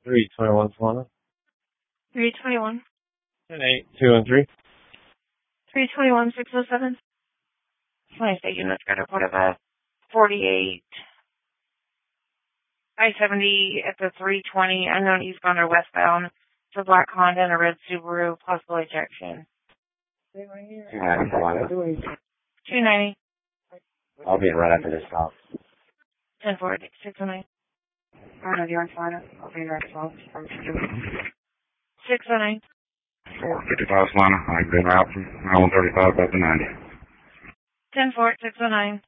321 Solana. 321. 10213. 321 607. 20 units got a report of a 48 I-70 at the 320, unknown eastbound or westbound. It's a black Honda and a red Subaru, possible ejection. 290. I'll be in right after this stop. 10-4, 609. Florida, you're in Florida. I'll be right close. 609. 455 Solana. I've been out from 135 back to 90. 10-4, 609.